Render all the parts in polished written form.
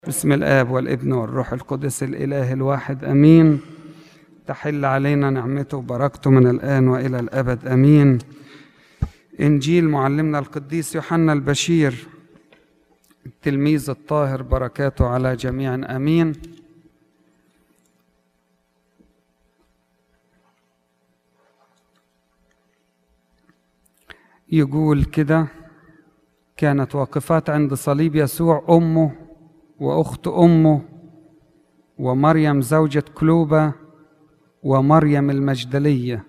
بسم الآب والابن والروح القدس الإله الواحد أمين. تحل علينا نعمته وبركته من الآن وإلى الأبد أمين. إنجيل معلمنا القديس يوحنا البشير التلميذ الطاهر، بركاته على جميع أمين. يقول كده: كانت واقفات عند صليب يسوع أمه وأخت أمه ومريم زوجة كلوبة ومريم المجدلية.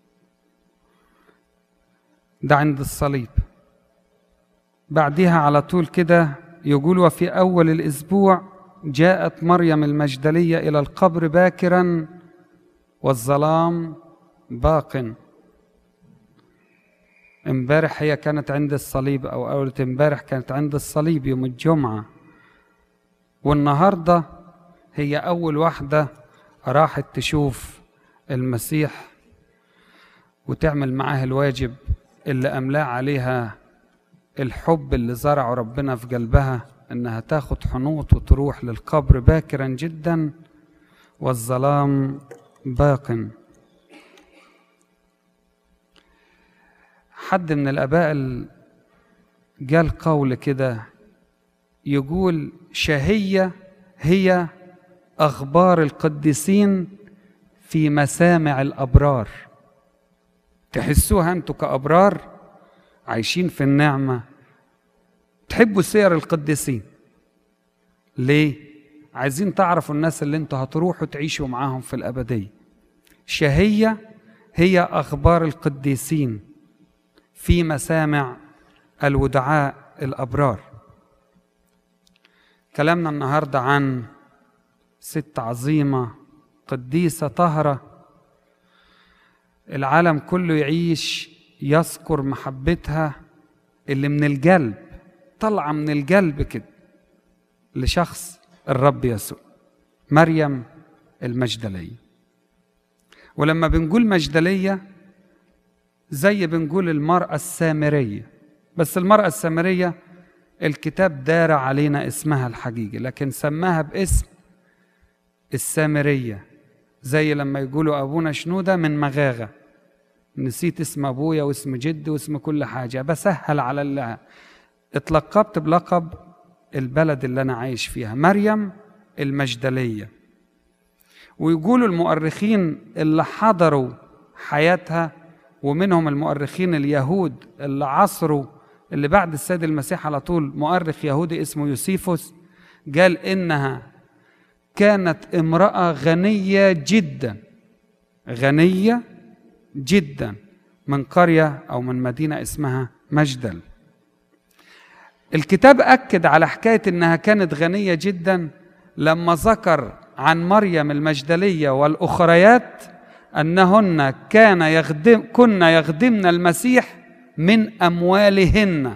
ده عند الصليب. بعدها على طول كده يقول: وفي أول الأسبوع جاءت مريم المجدلية إلى القبر باكرا والظلام باق. امبارح هي كانت عند الصليب، أو أول امبارح كانت عند الصليب يوم الجمعة، والنهاردة هي أول واحدة راحت تشوف المسيح وتعمل معاه الواجب اللي أملاه عليها الحب اللي زرعه ربنا في قلبها، إنها تاخد حنوط وتروح للقبر باكرا جدا والظلام باق. حد من الآباء قال قول كده يقول: شهية هي أخبار القديسين في مسامع الأبرار. تحسوها أنتوا كأبرار عايشين في النعمة، تحبوا سير القديسين. ليه؟ عايزين تعرفوا الناس اللي انتوا هتروحوا تعيشوا معاهم في الأبدية. شهية هي أخبار القديسين في مسامع الودعاء الأبرار. كلامنا النهاردة عن ست عظيمة قديسة طاهرة، العالم كله يعيش يذكر محبتها اللي من القلب، طلع من القلب كده لشخص الرب يسوع، مريم المجدلية. ولما بنقول مجدلية زي بنقول المرأة السامرية، بس المرأة السامرية الكتاب دار علينا اسمها الحقيقي، لكن سماها باسم السامرية. زي لما يقولوا أبونا شنودة من مغاغة، نسيت اسم أبويا واسم جدي واسم كل حاجة، بسهل على الله، اتلقبت بلقب البلد اللي أنا عايش فيها، مريم المجدلية. ويقولوا المؤرخين اللي حضروا حياتها، ومنهم المؤرخين اليهود اللي عصروا اللي بعد السيد المسيح على طول، مؤرخ يهودي اسمه يوسيفوس، قال إنها كانت امرأة غنية جدا، غنية جدا، من قرية أو من مدينة اسمها مجدل. الكتاب أكد على حكاية إنها كانت غنية جدا لما ذكر عن مريم المجدلية والأخريات أنهن كن يخدمن المسيح من أموالهن.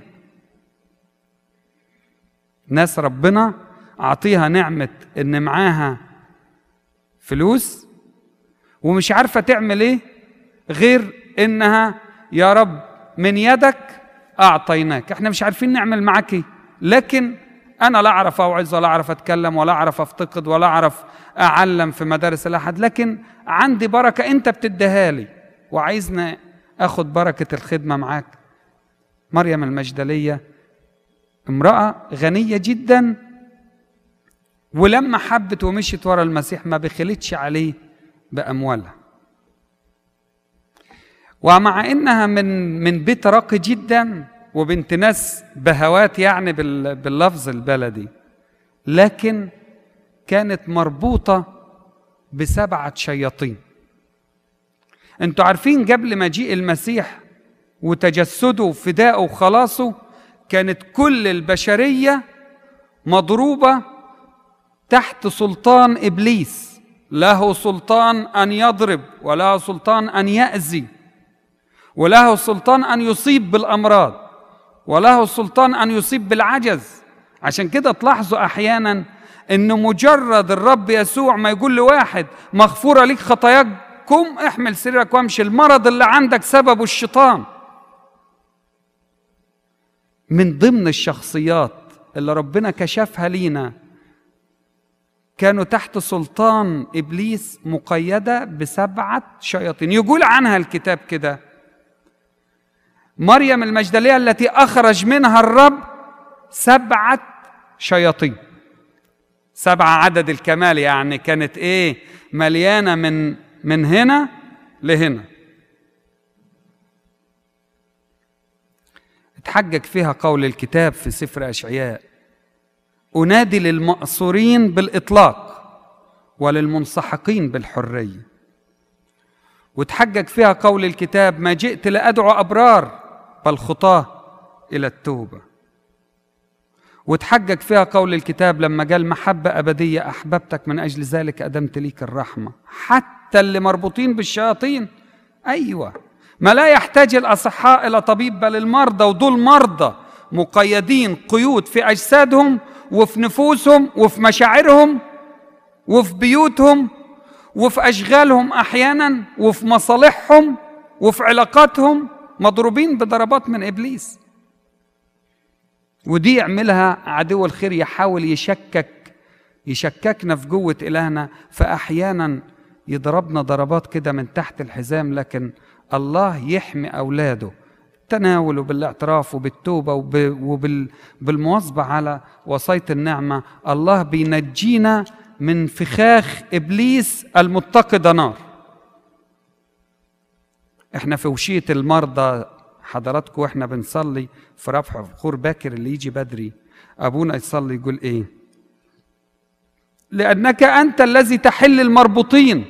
ناس ربنا أعطيها نعمة إن معاها فلوس ومش عارفة تعمل إيه غير إنها يا رب من يدك أعطيناك، إحنا مش عارفين نعمل معاك إيه، لكن أنا لا أعرف أوعظ ولا أعرف أتكلم ولا أعرف أفتقد ولا أعرف أعلم في مدارس الأحد، لكن عندي بركة أنت بتديها لي وعايزنا أخد بركة الخدمة معاك. مريم المجدلية امرأة غنية جدا، ولما حبت ومشيت ورا المسيح ما بخلتش عليه بأموالها. ومع إنها من بيت راقي جدا وبنت ناس بهوات يعني باللفظ البلدي، لكن كانت مربوطة ب7 شياطين. انتوا عارفين قبل مجيء المسيح وتجسده وفدائه وخلاصه كانت كل البشرية مضروبة تحت سلطان إبليس، له سلطان أن يضرب، وله سلطان أن يأذي، وله سلطان أن يصيب بالأمراض، وله سلطان أن يصيب بالعجز. عشان كده تلاحظوا أحيانا إنه مجرد الرب يسوع ما يقول لواحد مغفورة لك خطاياك، قم احمل سريرك وامشي، المرض اللي عندك سببه الشيطان. من ضمن الشخصيات اللي ربنا كشفها لينا كانوا تحت سلطان إبليس، مقيدة ب7 شياطين. يقول عنها الكتاب كده: مريم المجدلية التي أخرج منها الرب 7 شياطين. 7 عدد الكمال، يعني كانت إيه؟ مليانة من هنا لهنا. اتحجج فيها قول الكتاب في سفر أشعياء: أنادي للمأسورين بالإطلاق وللمنسحقين بالحرية. وتحجج فيها قول الكتاب: ما جئت لأدعو أبرار بل خطاة إلى التوبة. وتحجج فيها قول الكتاب لما قال: محبة أبدية أحببتك من أجل ذلك أدمت ليك الرحمة. حتى اللي مربوطين بالشياطين، أيوة، ما لا يحتاج الأصحاء إلى طبيب بل المرضى، ودول مرضى مقيدين قيود في أجسادهم وفي نفوسهم وفي مشاعرهم وفي بيوتهم وفي أشغالهم أحيانا وفي مصالحهم وفي علاقاتهم، مضروبين بضربات من إبليس. ودي يعملها عدو الخير، يحاول يشككنا في قوة إلهنا، فأحيانا يضربنا ضربات كده من تحت الحزام. لكن الله يحمي أولاده بالتناول وبالاعتراف وبالتوبة وبالمواظبة على وصاية النعمة. الله بينجينا من فخاخ إبليس المتقدة نار. احنا في وشية المرضى حضراتكم، واحنا بنصلي في رفع بخور باكر اللي يجي بدري، أبونا يصلي يقول إيه؟ لأنك أنت الذي تحل المربوطين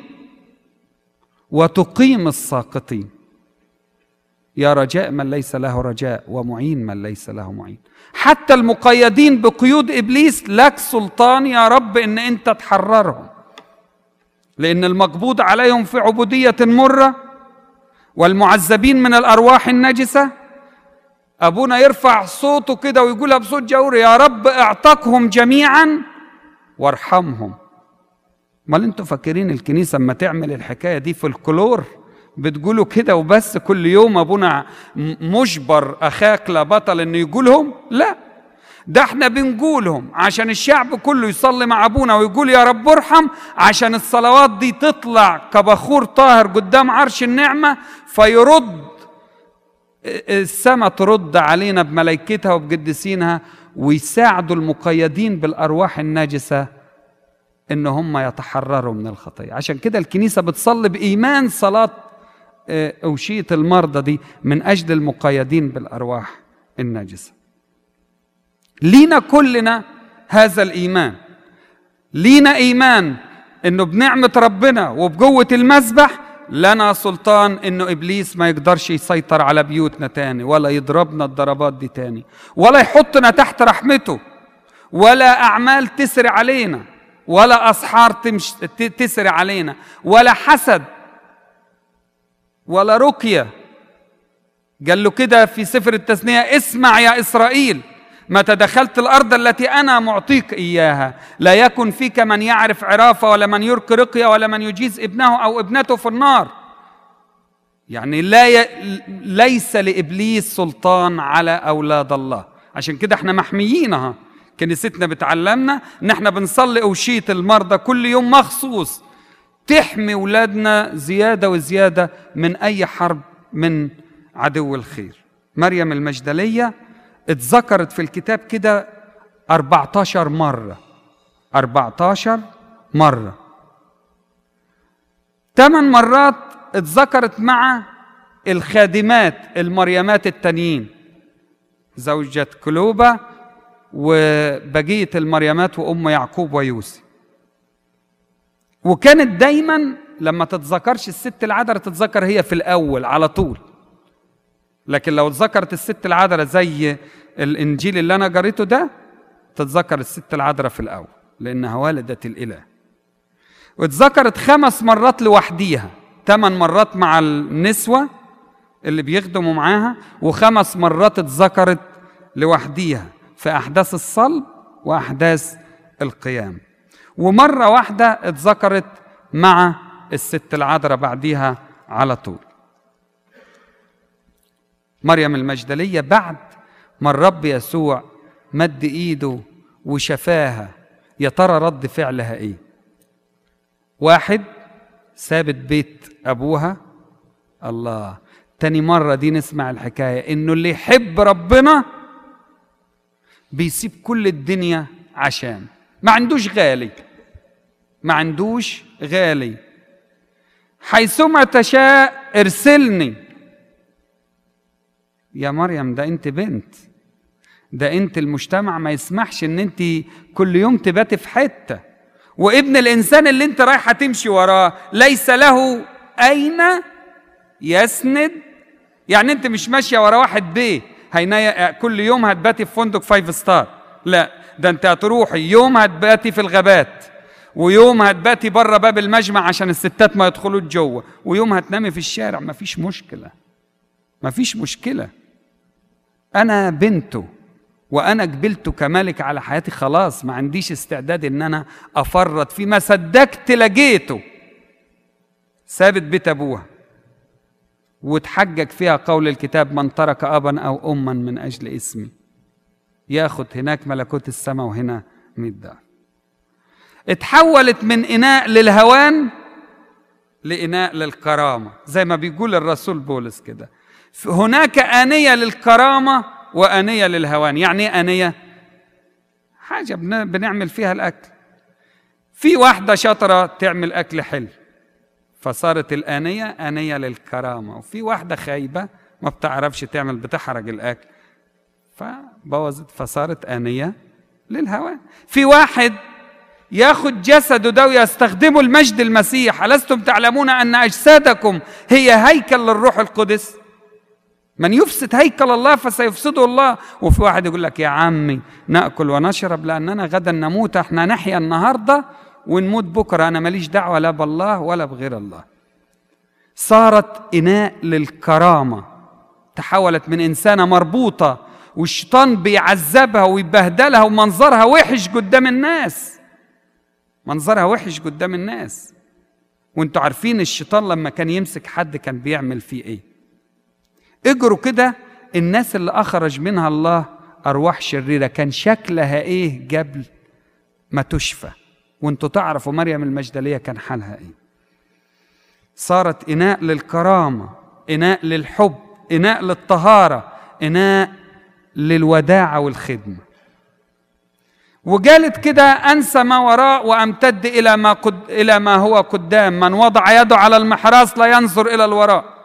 وتقيم الساقطين، يا رجاء من ليس له رجاء ومعين من ليس له معين. حتى المقيدين بقيود إبليس لك سلطان يا رب إن أنت تحررهم، لأن المقبوض عليهم في عبودية مرة والمعذبين من الأرواح النجسة. أبونا يرفع صوته كده ويقولها بصوت جوري: يا رب اعتقهم جميعا وارحمهم. امال انتوا فاكرين الكنيسة اما تعمل الحكاية دي في الكلور بتقولوا كده وبس كل يوم أبونا مجبر أخاك لا بطل إنه يقولهم؟ لا، ده احنا بنقولهم عشان الشعب كله يصلي مع أبونا ويقول يا رب ارحم، عشان الصلوات دي تطلع كبخور طاهر قدام عرش النعمة، فيرد السماء ترد علينا بملائكتها وبقدسينها، ويساعدوا المقيدين بالأرواح الناجسة إن هم يتحرروا من الخطية. عشان كده الكنيسة بتصلي بإيمان صلاة أوشية المرضى دي من أجل المقيدين بالأرواح الناجسة. لينا كلنا هذا الإيمان، لينا إيمان إنه بنعمة ربنا وبقوة المسبح لنا سلطان إنه إبليس ما يقدرش يسيطر على بيوتنا تاني، ولا يضربنا الضربات دي تاني، ولا يحطنا تحت رحمته، ولا أعمال تسري علينا، ولا أسحار تسري علينا، ولا حسد، ولا رقية. قال له كده في سفر التثنية: اسمع يا إسرائيل متى دخلت الأرض التي أنا معطيك إياها لا يكن فيك من يعرف عرافة ولا من يرقي رقية ولا من يجيز ابنه أو ابنته في النار. يعني ليس لإبليس سلطان على أولاد الله. عشان كده احنا محميينها. كنيستنا بتعلمنا ان احنا بنصلي أوشية المرضى كل يوم مخصوص تحمي أولادنا زيادة وزيادة من أي حرب من عدو الخير. مريم المجدلية اتذكرت في الكتاب كده 14 مرة. 14 مرة. 8 مرات اتذكرت مع الخادمات المريمات التانيين، زوجة كلوبة وبقية المريمات وأم يعقوب ويوسف. وكانت دايما لما تتذكرش الست العذراء تتذكر هي في الأول على طول. لكن لو اتذكرت الست العذراء زي الإنجيل اللي أنا قريته ده تتذكر الست العذراء في الأول لأنها والدة الإله. واتذكرت 5 مرات لوحديها، 8 مرات مع النسوة اللي بيخدموا معاها، و5 مرات اتذكرت لوحديها في أحداث الصلب وأحداث القيام. ومرة واحدة اتذكرت مع الست العذراء بعديها على طول. مريم المجدلية بعد ما الرب يسوع مد إيده وشفاها، يا ترى رد فعلها ايه؟ واحد سابت بيت ابوها، الله. تاني مرة دي نسمع الحكاية انه اللي يحب ربنا بيسيب كل الدنيا عشان ما عندوش غالي، ما عندوش غالي. حيثما تشاء ارسلني. يا مريم ده انت بنت، ده انت المجتمع ما يسمحش ان انت كل يوم تباتي في حتة، وابن الانسان اللي انت رايحة تمشي وراه ليس له اين يسند. يعني انت مش ماشية ورا واحد بيه كل يوم هتباتي في فندق 5 ستار، لا، ده انت هتروحي يوم هتباتي في الغابات، ويوم هتباتي بره باب المجمع عشان الستات ما يدخلوا جوه، ويوم هتنامي في الشارع. مفيش مشكلة، مفيش مشكلة. أنا بنته وأنا قبلته كملك على حياتي، خلاص ما عنديش استعداد إن أنا أفرط فيه. ما صدقت لقيته سابت بيت أبوها وتحجج فيها قول الكتاب: من ترك أبا أو أما من أجل اسمي ياخد هناك ملكوت السماء وهنا 100 ضعف. اتحولت من إناء للهوان لإناء للكرامة، زي ما بيقول الرسول بولس كده: هناك آنية للكرامة وآنية للهوان. يعني ايه آنية؟ حاجة بنعمل فيها الأكل. في واحدة شاطرة تعمل أكل حلو فصارت الآنية آنية للكرامة، وفي واحدة خايبة ما بتعرفش تعمل، بتحرق الأكل فبوظت فصارت آنية للهوان. في واحد ياخد جسده ده ويستخدمه المجد المسيح: ألستم تعلمون أن أجسادكم هي هيكل للروح القدس؟ من يفسد هيكل الله فسيفسده الله. وفي واحد يقول لك: يا عمي نأكل ونشرب لأننا غدا نموت، احنا نحيا النهاردة ونموت بكرة، أنا ماليش دعوة لا بالله ولا بغير الله. صارت إناء للكرامة، تحولت من إنسانة مربوطة والشيطان بيعذبها ويبهدلها ومنظرها وحش قدام الناس، منظرها وحش قدام الناس. وانتوا عارفين الشيطان لما كان يمسك حد كان بيعمل فيه ايه؟ اجروا كده الناس اللي اخرج منها الله ارواح شريرة كان شكلها ايه قبل ما تشفى؟ وانتوا تعرفوا مريم المجدلية كان حالها ايه. صارت إناء للكرامة، إناء للحب، إناء للطهارة، إناء للوداعة والخدمة. وقالت كده: أنسى ما وراء وأمتد إلى ما هو قدام، من وضع يده على المحراث لا ينظر إلى الوراء.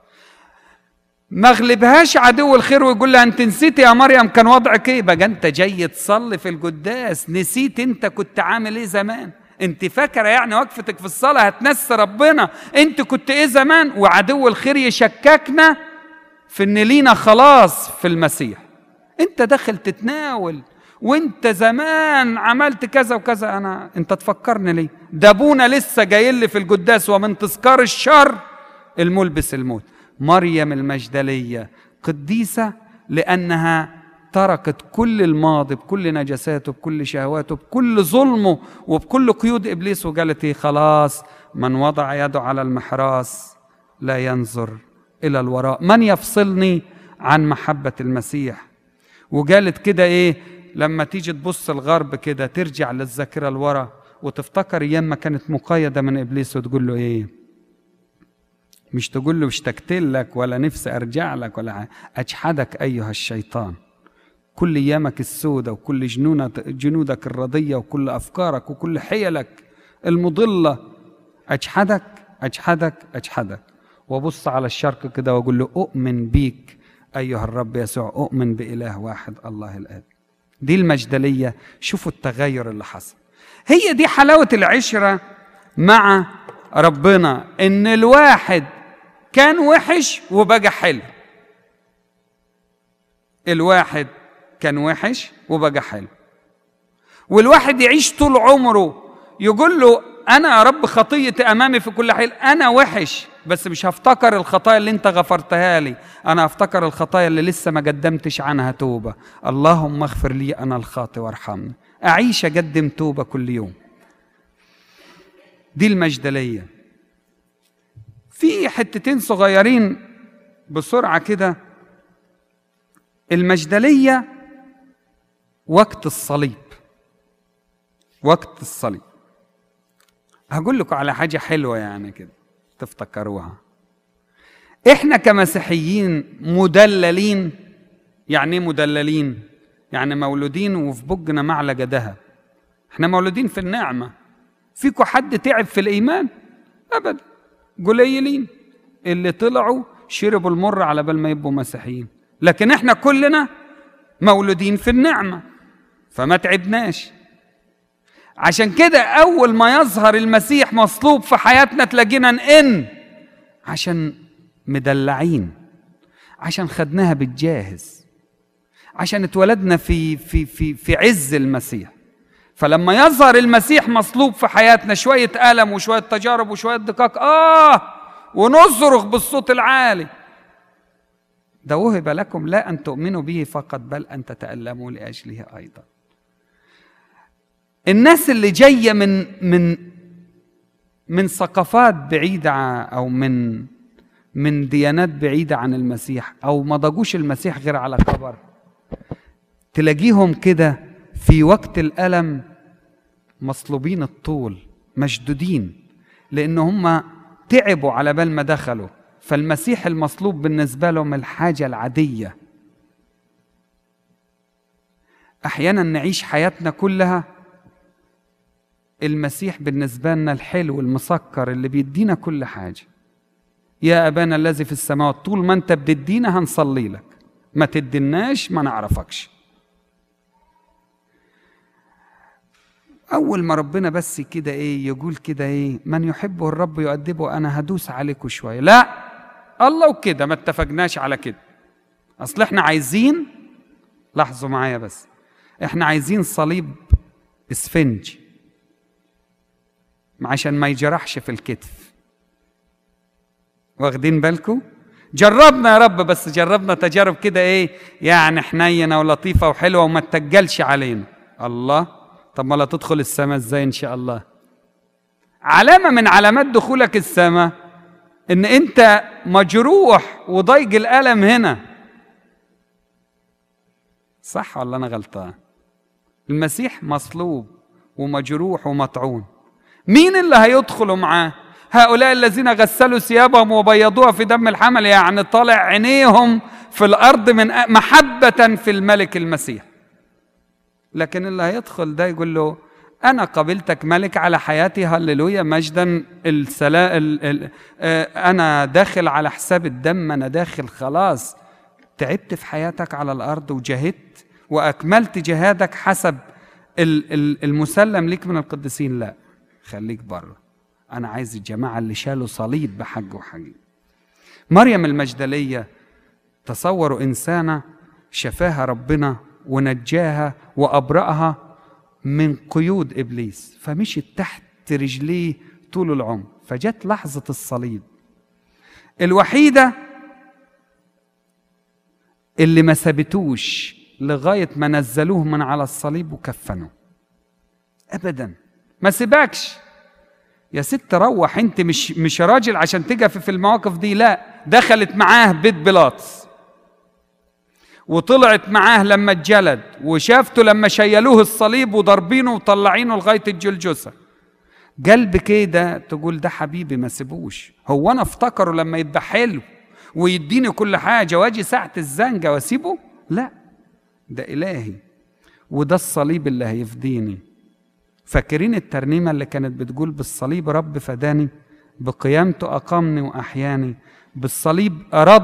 ما غلبهاش عدو الخير ويقول لها: أنت نسيتي يا مريم كان وضعك إيه؟ بقى أنت جاي تصلي في القداس نسيت أنت كنت عامل إيه زمان؟ أنت فاكرة يعني وقفتك في الصلاة هتنسى ربنا أنت كنت إيه زمان؟ وعدو الخير يشككنا في إن لينا خلاص في المسيح. أنت داخل تتناول وانت زمان عملت كذا وكذا، انت تفكرني ليه؟ ده ابونا لسه جاي لي في القداس ومن تذكار الشر الملبس الموت. مريم المجدلية قديسة لأنها تركت كل الماضي بكل نجساته بكل شهواته بكل ظلمه وبكل قيود إبليس، وقالت ايه؟ خلاص، من وضع يده على المحراث لا ينظر إلى الوراء، من يفصلني عن محبة المسيح. وقالت كده ايه؟ لما تيجي تبص الغرب كده ترجع للذاكرة لورا وتفتكر ايام ما كانت مقيدة من ابليس وتقول له ايه؟ مش تقول له اشتقت لك ولا نفسي ارجع لك ولا اجحدك ايها الشيطان، كل ايامك السودة وكل جنودك الرضية وكل افكارك وكل حيلك المضلة، اجحدك اجحدك اجحدك. وابص على الشرق كده واقول له: اؤمن بيك ايها الرب يسوع، اؤمن باله واحد الله الاب. دي المجدلية. شوفوا التغير اللي حصل. هي دي حلاوة العشرة مع ربنا، ان الواحد كان وحش وبقى حلو. الواحد كان وحش وبقى حلو، والواحد يعيش طول عمره يقول له: انا يا رب خطيتي امامي في كل حين، انا وحش بس مش هفتكر الخطايا اللي انت غفرتها لي، انا هفتكر الخطايا اللي لسه ما قدمتش عنها توبة. اللهم اغفر لي انا الخاطئ وارحمني. اعيش اقدم توبة كل يوم. دي المجدلية. في حتتين صغيرين بسرعة كده. المجدلية وقت الصليب. وقت الصليب. هقول لكم على حاجة حلوة يعني كده تفتكروها. احنا كمسيحيين مدللين. يعني ايه مدللين؟ يعني مولودين وفي بقنا معلقة ذهب. احنا مولودين في النعمة. فيكم حد تعب في الإيمان؟ أبدا، قليلين اللي طلعوا شربوا المر على بال ما يبقوا مسيحيين. لكن احنا كلنا مولودين في النعمة فما تعبناش. عشان كده أول ما يظهر المسيح مصلوب في حياتنا تلاقينا نئن، عشان مدلعين، عشان خدناها بالجاهز، عشان اتولدنا في عز المسيح. فلما يظهر المسيح مصلوب في حياتنا شوية ألم وشوية تجارب وشوية دقاق ونصرخ بالصوت العالي. ده وهب لكم لا أن تؤمنوا به فقط بل أن تتألموا لأجله أيضا. الناس اللي جاية من ثقافات بعيدة أو من ديانات بعيدة عن المسيح، أو ما ضاقوش المسيح غير على كبر، تلاقيهم كده في وقت الألم مصلوبين الطول، مشدودين، لأن هم تعبوا على بال ما دخلوا. فالمسيح المصلوب بالنسبة لهم الحاجة العادية. أحيانا نعيش حياتنا كلها المسيح بالنسبة لنا الحلو المسكر اللي بيدينا كل حاجة. يا أبانا الذي في السماوات، طول ما أنت بتدينا هنصلي لك، ما تديناش ما نعرفكش. أول ما ربنا بس كده يقول كده من يحبه الرب يؤدبه، أنا هدوس عليكم شوية. لا، الله وكده ما اتفقناش على كده. أصل احنا عايزين، لاحظوا معايا بس، احنا عايزين صليب اسفنج عشان ما يجرحش في الكتف. واخدين بالكم؟ جربنا يا رب، بس جربنا تجارب كده يعني حنينة ولطيفة وحلوة وما تتجلش علينا. الله، طب ما لا تدخل السماء ازاي ان شاء الله؟ علامة من علامات دخولك السماء ان انت مجروح وضيق الألم هنا. صح ولا انا غلطان؟ المسيح مصلوب ومجروح ومطعون. مين اللي هيدخلوا معاه؟ هؤلاء الذين غسلوا ثيابهم وبيضوها في دم الحمل، يعني طالع عينيهم في الأرض من محبة في الملك المسيح. لكن اللي هيدخل ده يقول له أنا قبلتك ملك على حياتي، هللويا مجدا، أنا داخل على حساب الدم، أنا داخل خلاص، تعبت في حياتك على الأرض وجهدت وأكملت جهادك حسب المسلم لك من القديسين. لا، خليك بره، أنا عايز الجماعة اللي شالوا صليب بحق وحقيقة. مريم المجدلية، تصوروا إنسانة شفاها ربنا ونجاها وأبرأها من قيود إبليس، فمشيت تحت رجليه طول العمر. فجت لحظة الصليب الوحيدة اللي ما سابتوش لغاية ما نزلوه من على الصليب وكفنوه. أبدا ما سيبكش يا ست، روح انت، مش راجل عشان تقف في المواقف دي. لا، دخلت معاه بيت بيلاطس وطلعت معاه لما اتجلد، وشافته لما شيلوه الصليب وضربينه وطلعينه لغاية الجلجسة. قلب كده تقول ده حبيبي ما سيبوش. هو انا افتكره لما يبقى حلو ويديني كل حاجة واجي ساعة الزنجة واسيبه؟ لا، ده إلهي وده الصليب اللي هيفديني. فاكرين الترنيمة اللي كانت بتقول بالصليب رب فداني، بقيامته أقامني وأحياني، بالصليب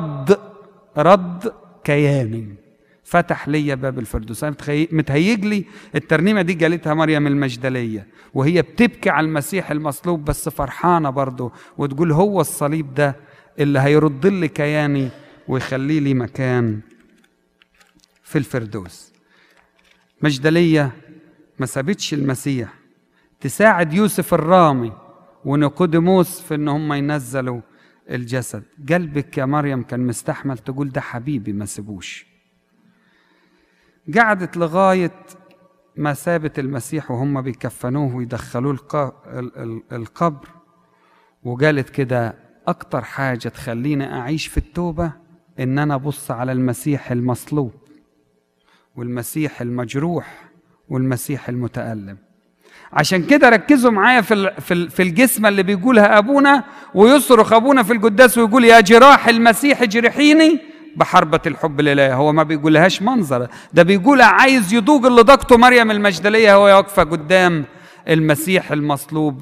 رد كياني، فتح لي باب الفردوس. أنا متهيج لي الترنيمة دي قالتها مريم المجدلية وهي بتبكي على المسيح المصلوب، بس فرحانة برضه، وتقول هو الصليب ده اللي هيرد لي كياني ويخلي لي مكان في الفردوس. مجدلية ما سابتش المسيح تساعد يوسف الرامي ونيقوديموس في ان هم ينزلوا الجسد. قلبك يا مريم كان مستحمل تقول ده حبيبي ما سيبوش. قعدت لغاية ما سابت المسيح وهم بيكفنوه ويدخلوه القبر، وقالت كده أكتر حاجة تخليني أعيش في التوبة إن أنا أبص على المسيح المصلوب والمسيح المجروح والمسيح المتألم. عشان كده ركزوا معايا في الجسمة اللي بيقولها أبونا، ويصرخ أبونا في القداس ويقول يا جراح المسيح اجرحيني بحربة الحب الإلهي. هو ما بيقولهاش منظر، ده بيقولها عايز يدوق اللي ضاقته مريم المجدلية وهي واقفة قدام المسيح المصلوب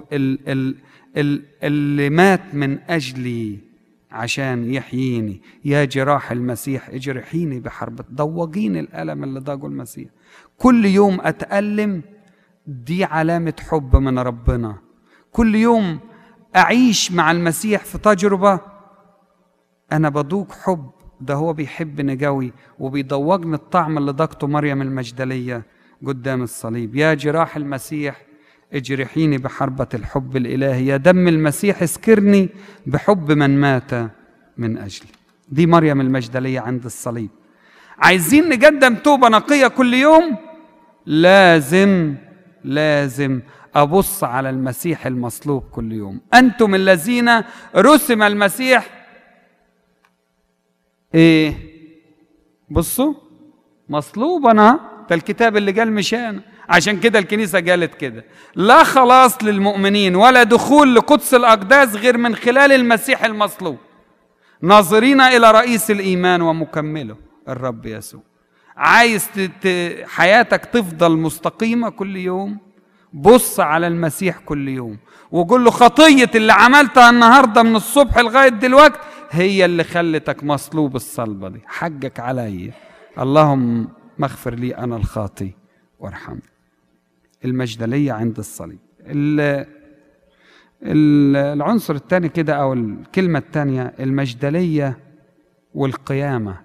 اللي مات من أجلي عشان يحييني. يا جراح المسيح اجرحيني بحربة، ضوجيني الألم اللي ضاقه المسيح. كل يوم أتألم دي علامة حب من ربنا. كل يوم أعيش مع المسيح في تجربة أنا بذوق حب، ده هو بيحبني قوي وبيضوجني الطعم اللي ضاقته مريم المجدلية قدام الصليب. يا جراح المسيح اجرحيني بحربة الحب الإلهي، يا دم المسيح اسكرني بحب من مات من أجلي. دي مريم المجدلية عند الصليب. عايزين نقدم توبة نقية كل يوم، لازم أبص على المسيح المصلوب كل يوم. أنتم الذين رسم المسيح إيه؟ بصوا مصلوب أنا، ده الكتاب اللي قال مش أنا. عشان كده الكنيسة قالت كده، لا خلاص للمؤمنين ولا دخول لقدس الأقداس غير من خلال المسيح المصلوب، ناظرين إلى رئيس الإيمان ومكمله الرب يسوع. عايز حياتك تفضل مستقيمة كل يوم، بص على المسيح كل يوم وقول له خطية اللي عملتها النهاردة من الصبح لغاية دلوقتي هي اللي خلتك مصلوب الصلبة دي، حقك علي، اللهم اغفر لي أنا الخاطي وارحمني. المجدلية عند الصليب. العنصر الثاني كده أو الكلمة الثانية المجدلية والقيامة.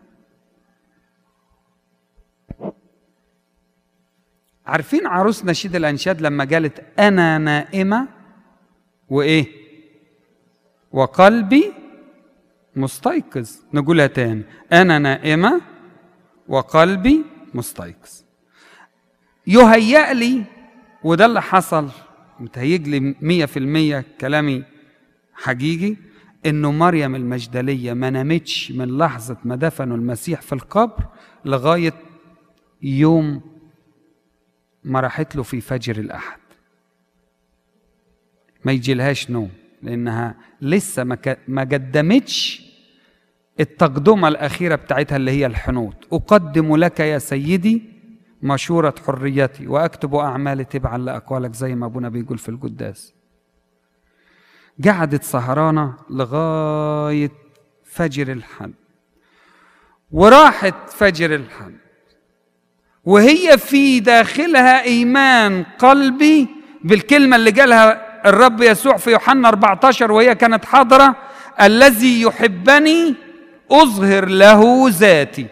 عارفين عروس نشيد الأنشاد لما قالت أنا نائمة وإيه وقلبي مستيقظ؟ نقولها تاني، أنا نائمة وقلبي مستيقظ. يهيأ لي، وده اللي حصل، متهيج لي 100% كلامي حقيقي، إنه مريم المجدلية ما نامتش من لحظة ما دفنوا المسيح في القبر لغاية يوم ما راحت له في فجر الأحد. ما يجيلهاش نوم، لأنها لسه ما قدمتش التقدمة الأخيرة بتاعتها اللي هي الحنوط. أقدم لك يا سيدي مشورة حريتي وأكتب أعمالي تبعا لأقوالك، زي ما أبونا بيقول في القداس. قعدت سهرانة لغاية فجر الحد، وراحت فجر الحد وهي في داخلها إيمان قلبي بالكلمة اللي قالها الرب يسوع في يوحنا 14 وهي كانت حاضرة: الذي يحبني أظهر له ذاتي.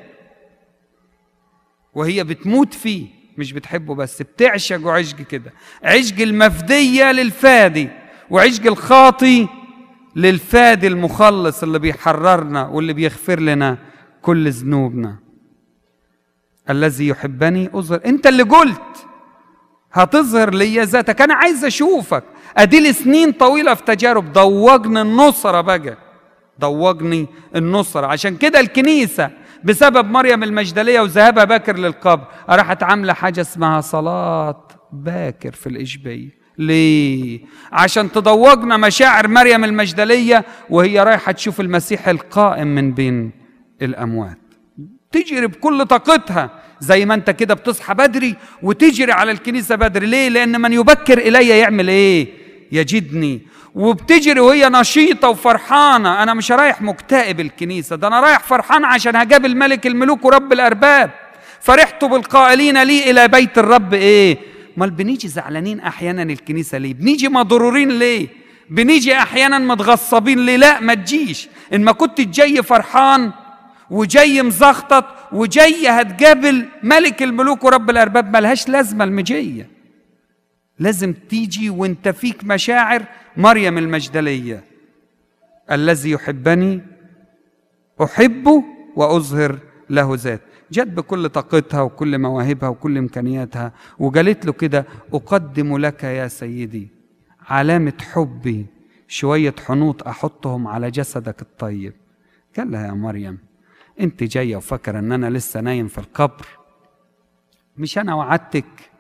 وهي بتموت فيه، مش بتحبه بس، بتعشق عشق كده، عشق المفدية للفادي وعشق الخاطي للفادي المخلص اللي بيحررنا واللي بيغفر لنا كل ذنوبنا. الذي يحبني أظهر، انت اللي قلت هتظهر لي ذاتك، انا عايز اشوفك. ادي سنين طويلة في تجارب، ضوجني النصرة بقى، ضوجني النصرة. عشان كده الكنيسة بسبب مريم المجدلية وذهابها باكر للقبر راحت عاملة حاجة اسمها صلاة باكر في الإشبية. ليه؟ عشان تضوجنا مشاعر مريم المجدلية وهي رايحة تشوف المسيح القائم من بين الأموات. تجري بكل طاقتها، زي ما انت كده بتصحى بدري وتجري على الكنيسة بدري. ليه؟ لأن من يبكر إلي يعمل إيه؟ يجدني. وبتجري وهي نشيطة وفرحانة. أنا مش رايح مكتئب الكنيسة، ده أنا رايح فرحان عشان هقابل ملك الملوك ورب الأرباب. فرحت بالقائلين لي إلى بيت الرب. إيه؟ مال بنيجي زعلانين أحيانا الكنيسة ليه؟ بنيجي مضرورين ليه؟ بنيجي أحيانا متغصبين ليه؟ لا، ما تجيش. إن ما كنت جاي فرحان وجاي مزخطط وجاي هتقابل ملك الملوك ورب الأرباب، ملهاش لازمة المجية. لازم تيجي وانت فيك مشاعر مريم المجدلية: الذي يحبني أحبه وأظهر له ذات. جت بكل طاقتها وكل مواهبها وكل إمكانياتها وقالت له كده: أقدم لك يا سيدي علامة حبي شوية حنوط أحطهم على جسدك الطيب. قال لها: يا مريم، انت جاية وفكرة ان انا لسه نايم في القبر؟ مش انا وعدتك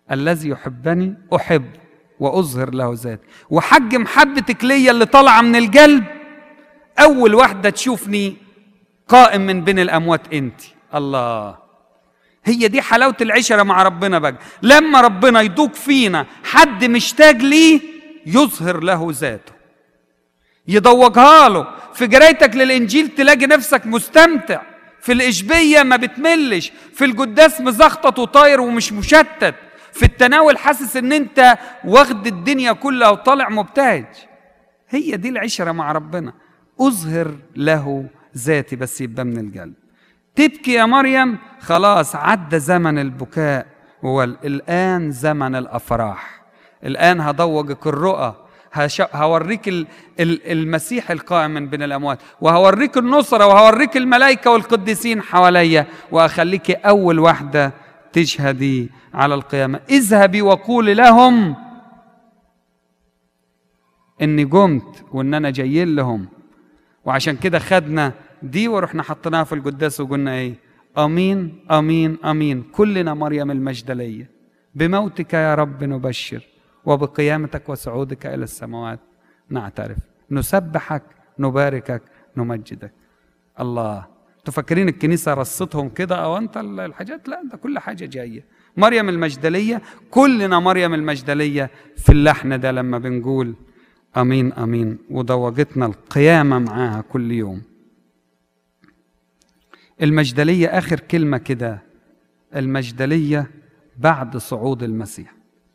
الذي يحبني أحب وأظهر له ذاتي. وحج محبتك ليا اللي طالعة من القلب، أول واحدة تشوفني قائم من بين الأموات أنت. الله، هي دي حلاوة العشرة مع ربنا بقى. لما ربنا يدوق فينا حد مشتاق ليه يظهر له ذاته، يدوقها له. في قرايتك للإنجيل تلاقي نفسك مستمتع، في الإشبية ما بتملش، في القداس مزخطط وطاير ومش مشتت، في التناول حاسس ان انت واخد الدنيا كلها وطالع مبتهج. هي دي العشرة مع ربنا، أظهر له ذاتي بس يبقى من القلب. تبكي يا مريم، خلاص عدى زمن البكاء، الآن زمن الأفراح. الآن هدوقك الرؤى، هوريك المسيح القائم من بين الأموات، وهوريك النصرة، وهوريك الملائكة والقديسين حواليا، وأخليك أول واحدة تشهدي على القيامة. اذهبي وقولي لهم إني قمت وإن أنا جاي لهم. وعشان كده خدنا دي ورحنا حطيناها في القداس وقلنا إيه؟ أمين أمين أمين. كلنا مريم المجدلية، بموتك يا رب نبشر، وبقيامتك وصعودك إلى السماوات نعترف، نسبحك نباركك نمجدك. الله، تفكرين الكنيسة رصتهم كده أو أنت الحاجات؟ لا، ده كل حاجة جاية. مريم المجدلية، كلنا مريم المجدلية في اللحن ده لما بنقول أمين أمين، ودوجتنا القيامة معاها كل يوم. المجدلية آخر كلمة كده، المجدلية بعد صعود المسيح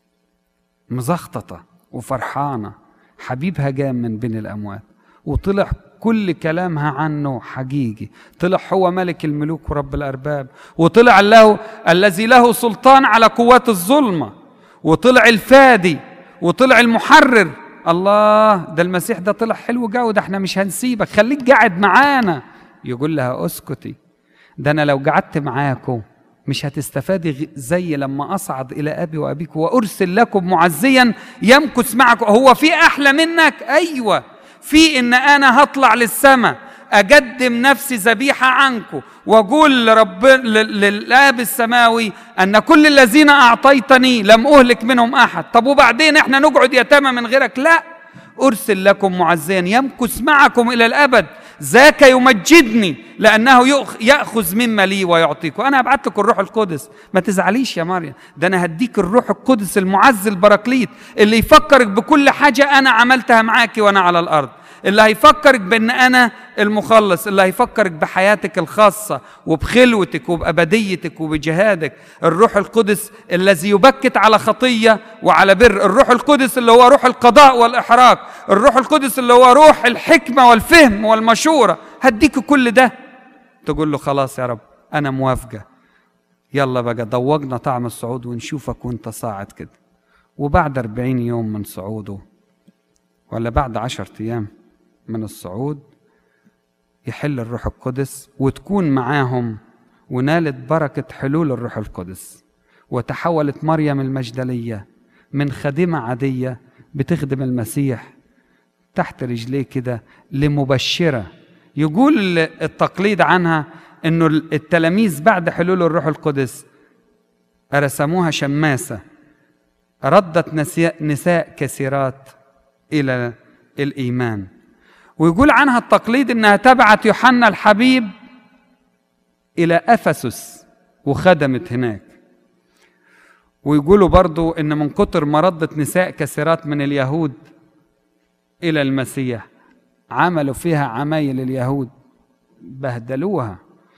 مزخططة وفرحانة، حبيبها جاء من بين الأموات وطلع كل كلامها عنه حقيقي، طلع هو ملك الملوك ورب الأرباب، وطلع له الذي له سلطان على قوات الظلمة، وطلع الفادي، وطلع المحرر. الله، ده المسيح ده طلع حلو جو، ده احنا مش هنسيبك، خليك قاعد معانا. يقول لها اسكتي، ده انا لو قعدت معاكم مش هتستفادي زي لما أصعد إلى أبي وأبيكم وأرسل لكم معزيا يمكث معكم. هو في أحلى منك؟ أيوة، في إن أنا هطلع للسماء أقدم نفسي ذبيحة عنكم، وأقول للآب السماوي أن كل الذين أعطيتني لم أهلك منهم أحد. طب وبعدين إحنا نقعد يتامى من غيرك؟ لا، أرسل لكم معزيا يمكث معكم إلى الأبد، ذاك يمجدني لأنه يأخذ مما لي ويعطيكم. أنا هبعت لكم الروح القدس، ما تزعليش يا مريم، ده أنا هديك الروح القدس المعز البراكليت اللي يفكرك بكل حاجة أنا عملتها معاك وأنا على الأرض، اللي هيفكرك بأن أنا المخلص، اللي هيفكرك بحياتك الخاصة وبخلوتك وبأبديتك وبجهادك. الروح القدس الذي يبكت على خطية وعلى بر، الروح القدس اللي هو روح القضاء والإحراق، الروح القدس اللي هو روح الحكمة والفهم والمشورة. هديك كل ده، تقول له خلاص يا رب أنا موافقة، يلا بقى ضوجنا طعم الصعود ونشوفك وانت صاعد كده. وبعد 40 يوم من صعوده، ولا بعد 10 أيام من الصعود، يحل الروح القدس وتكون معاهم، ونالت بركة حلول الروح القدس، وتحولت مريم المجدلية من خادمة عادية بتخدم المسيح تحت رجليه كده لمبشرة. يقول التقليد عنها انه التلاميذ بعد حلول الروح القدس رسموها شماسة، ردت نساء كثيرات إلى الإيمان. ويقول عنها التقليد إنها تبعت يوحنا الحبيب إلى أفسس وخدمت هناك. ويقولوا برضو إن من كتر ما ردت نساء كثيرات من اليهود إلى المسيح عملوا فيها عمايل اليهود، بهدلوها.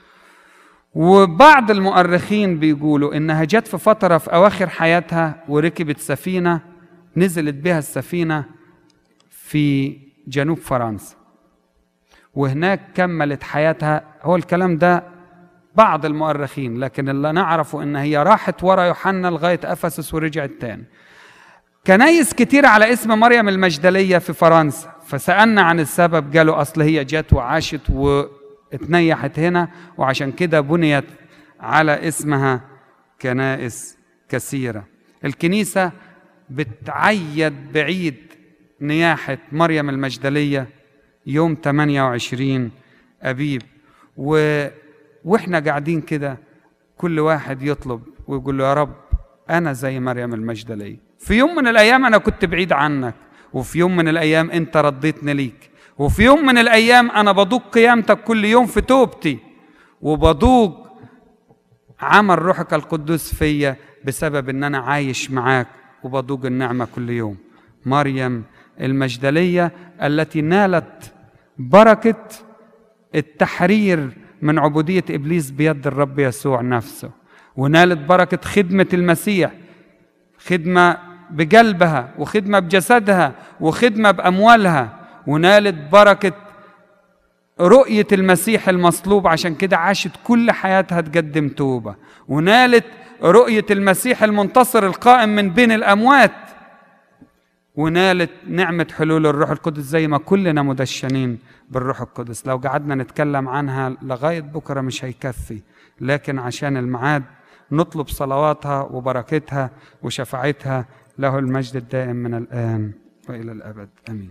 وبعض المؤرخين بيقولوا إنها جت في فترة في أواخر حياتها وركبت سفينة، نزلت بها السفينة في جنوب فرنسا، وهناك كملت حياتها. هو الكلام ده بعض المؤرخين، لكن اللي نعرفه إن هي راحت ورا يوحنا لغاية أفسس ورجعت تاني. كنايس كتير على اسم مريم المجدلية في فرنسا، فسألنا عن السبب، قالوا أصل هي جت وعاشت واتنيحت هنا، وعشان كده بنيت على اسمها كنائس كثيرة. الكنيسة بتعيد بعيد نياحة مريم المجدلية يوم 28 أبيب، وإحنا قاعدين كده كل واحد يطلب ويقول له يا رب أنا زي مريم المجدلية. في يوم من الأيام أنا كنت بعيد عنك، وفي يوم من الأيام أنت رديتني ليك، وفي يوم من الأيام أنا بذوق قيامتك كل يوم في توبتي، وبذوق عمل روحك القدوس فيا بسبب أن أنا عايش معاك وبذوق النعمة كل يوم. مريم المجدلية التي نالت بركة التحرير من عبودية إبليس بيد الرب يسوع نفسه، ونالت بركة خدمة المسيح، خدمة بقلبها وخدمة بجسدها وخدمة بأموالها، ونالت بركة رؤية المسيح المصلوب، عشان كده عاشت كل حياتها تقدم توبة، ونالت رؤية المسيح المنتصر القائم من بين الأموات، ونالت نعمة حلول الروح القدس زي ما كلنا مدشنين بالروح القدس. لو قعدنا نتكلم عنها لغاية بكرة مش هيكفي، لكن عشان الميعاد نطلب صلواتها وبركتها وشفاعتها. له المجد الدائم من الآن وإلى الأبد، آمين.